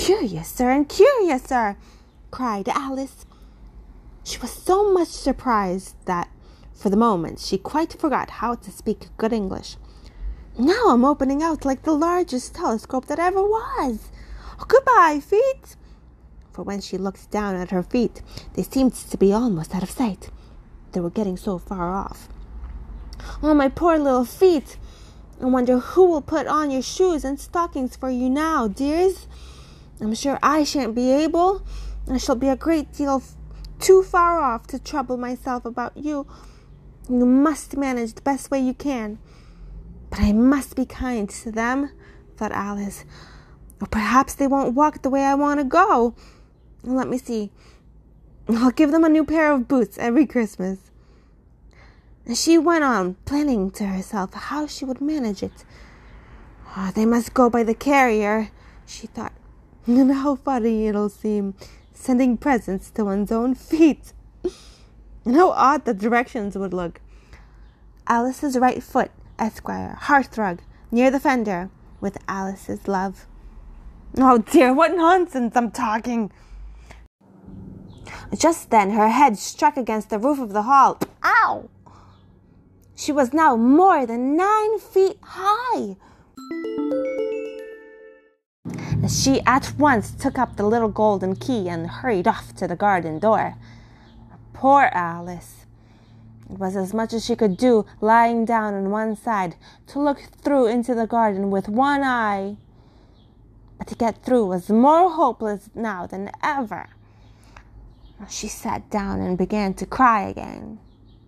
"Curiouser and curiouser," cried Alice. She was so much surprised that, for the moment, she quite forgot how to speak good English. "Now I'm opening out like the largest telescope that ever was. Oh, goodbye, feet." For when she looked down at her feet, they seemed to be almost out of sight. They were getting so far off. "Oh, my poor little feet. I wonder who will put on your shoes and stockings for you now, dears. I'm sure I shan't be able. I shall be a great deal too far off to trouble myself about you. You must manage the best way you can. But I must be kind to them," thought Alice. "Or perhaps they won't walk the way I want to go. Let me see. I'll give them a new pair of boots every Christmas." And she went on, planning to herself how she would manage it. "Oh, they must go by the carrier," she thought. "And how funny it'll seem, sending presents to one's own feet. And how odd the directions would look. Alice's right foot, Esquire, hearthrug, near the fender, with Alice's love." "Oh dear, what nonsense I'm talking." Just then her head struck against the roof of the hall. Ow! She was now more than 9 feet high. She at once took up the little golden key and hurried off to the garden door. Poor Alice! It was as much as she could do, lying down on one side, to look through into the garden with one eye. But to get through was more hopeless now than ever. She sat down and began to cry again.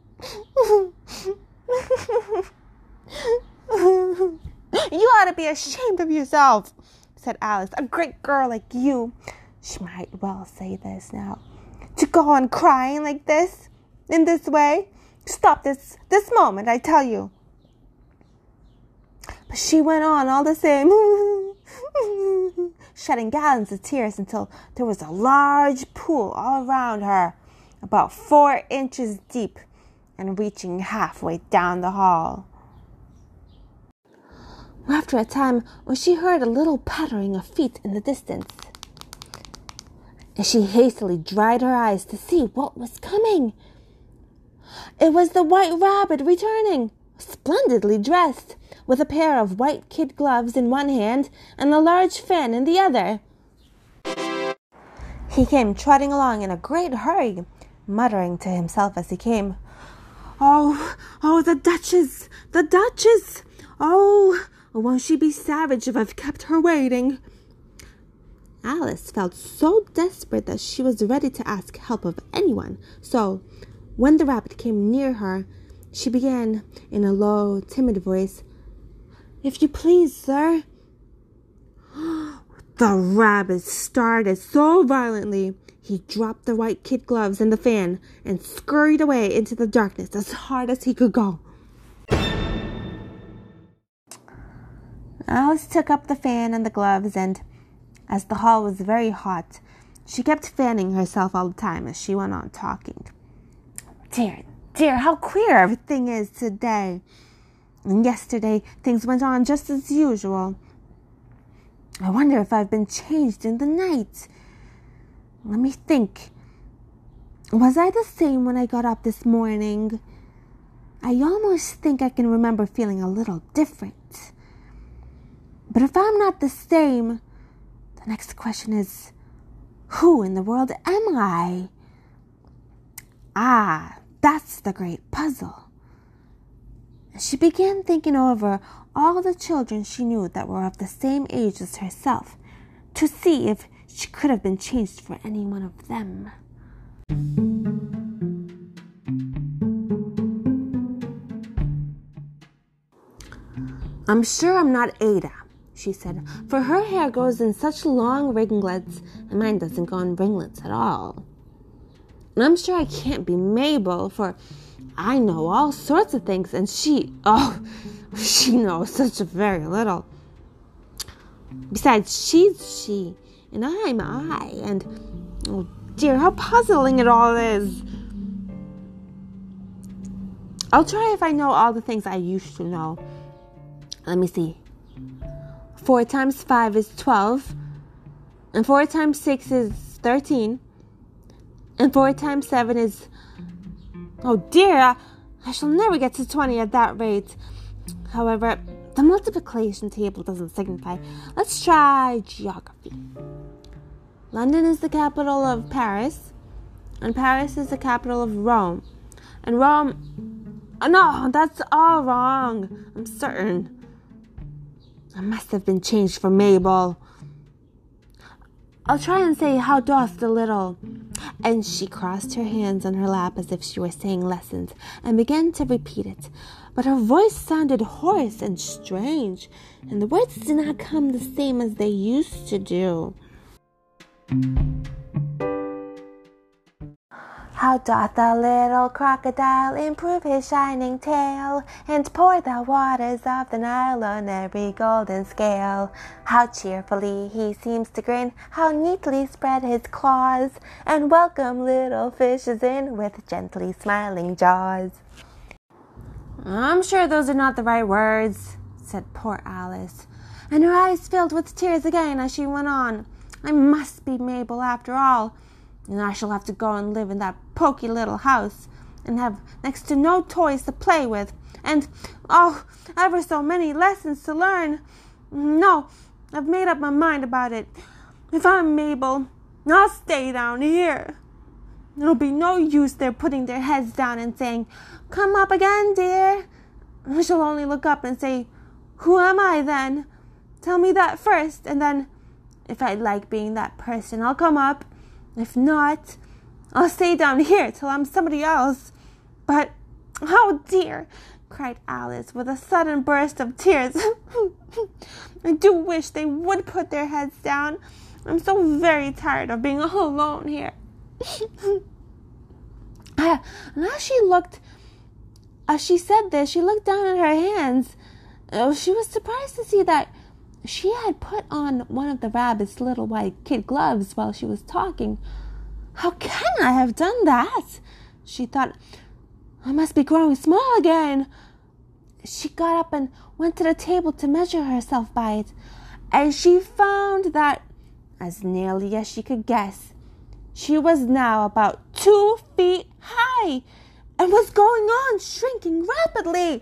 "You ought to be ashamed of yourself," said Alice. "A great girl like you," she might well say this now, "to go on crying like this, in this way. Stop this moment, I tell you." But she went on all the same, shedding gallons of tears until there was a large pool all around her, about 4 inches deep and reaching halfway down the hall. After a time, she heard a little pattering of feet in the distance, and she hastily dried her eyes to see what was coming. It was the White Rabbit returning, splendidly dressed, with a pair of white kid gloves in one hand and a large fan in the other. He came trotting along in a great hurry, muttering to himself as he came, Oh, the Duchess! The Duchess! Oh, won't she be savage if I've kept her waiting?" Alice felt so desperate that she was ready to ask help of anyone. So, when the rabbit came near her, she began in a low, timid voice, "If you please, sir." The rabbit started so violently, he dropped the white kid gloves and the fan and scurried away into the darkness as hard as he could go. Alice took up the fan and the gloves, and, as the hall was very hot, she kept fanning herself all the time as she went on talking. Dear, how queer everything is today. And yesterday things went on just as usual. I wonder if I've been changed in the night. Let me think. Was I the same when I got up this morning? I almost think I can remember feeling a little different. But if I'm not the same, the next question is, who in the world am I? That's the great puzzle. She began thinking over all the children she knew that were of the same age as herself, to see if she could have been changed for any one of them. "I'm sure I'm not Ada," she said, "for her hair goes in such long ringlets, and mine doesn't go in ringlets at all. And I'm sure I can't be Mabel, for I know all sorts of things, and she knows such a very little. Besides, she's she, and I'm I, and oh dear, how puzzling it all is. I'll try if I know all the things I used to know. Let me see. 4 times 5 is 12. And 4 times 6 is 13. And 4 times 7 is... Oh dear, I shall never get to 20 at that rate. However, the multiplication table doesn't signify. Let's try geography. London is the capital of Paris, and Paris is the capital of Rome. And Rome... Oh, no, that's all wrong. I'm certain. I must have been changed for Mabel. I'll try and say, how doth the little... And she crossed her hands on her lap as if she were saying lessons, and began to repeat it. But her voice sounded hoarse and strange, and the words did not come the same as they used to do. How doth the little crocodile improve his shining tail, and pour the waters of the Nile on every golden scale? How cheerfully he seems to grin, how neatly spread his claws, and welcome little fishes in with gently smiling jaws. I'm sure those are not the right words, said poor Alice, and her eyes filled with tears again as she went on. I must be Mabel after all. And I shall have to go and live in that poky little house, and have next to no toys to play with, and, oh, ever so many lessons to learn. No, I've made up my mind about it. If I'm Mabel, I'll stay down here. It'll be no use their putting their heads down and saying, "Come up again, dear." I shall only look up and say, "Who am I then? Tell me that first, and then, if I like being that person, I'll come up. If not, I'll stay down here till I'm somebody else." But, oh dear, cried Alice with a sudden burst of tears. I do wish they would put their heads down. I'm so very tired of being all alone here. And as she said this, she looked down at her hands. She was surprised to see that she had put on one of the rabbit's little white kid gloves while she was talking. How can I have done that? She thought, I must be growing small again. She got up and went to the table to measure herself by it, and she found that, as nearly as she could guess, she was now about 2 feet high and was going on shrinking rapidly.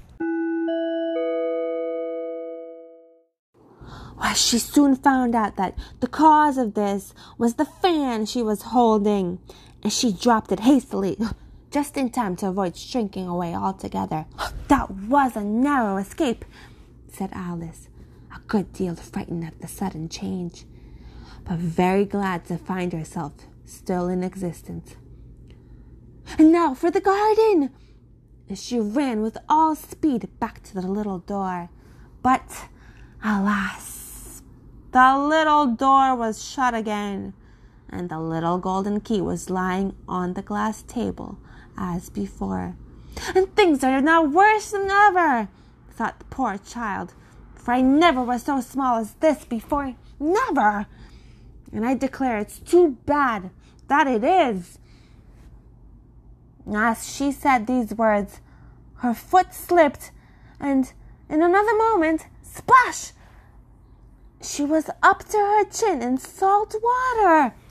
Well, she soon found out that the cause of this was the fan she was holding, and she dropped it hastily, just in time to avoid shrinking away altogether. That was a narrow escape, said Alice, a good deal frightened at the sudden change, but very glad to find herself still in existence. And now for the garden! And she ran with all speed back to the little door. But, alas, the little door was shut again, and the little golden key was lying on the glass table as before. And things are now worse than ever, thought the poor child, for I never was so small as this before, never. And I declare it's too bad, that it is. As she said these words, her foot slipped, and in another moment, splash! She was up to her chin in salt water.